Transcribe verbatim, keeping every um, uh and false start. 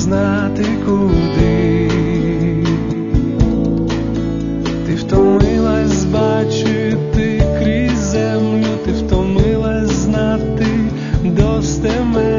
знати куди. Ти втомилась бачити крізь землю, ти втомилась знати достеменно.